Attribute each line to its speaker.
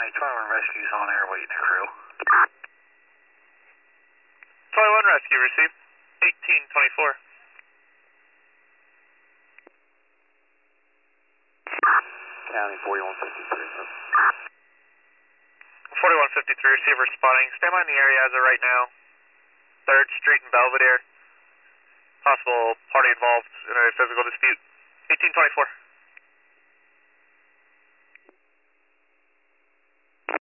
Speaker 1: County, 21 rescues on air waiting to crew.
Speaker 2: 21 rescue received. 1824.
Speaker 1: County 4153.
Speaker 2: 4153, receiver spotting. Stand by in the area as of right now. 3rd Street and Belvedere. Possible party involved in a physical dispute. 1824.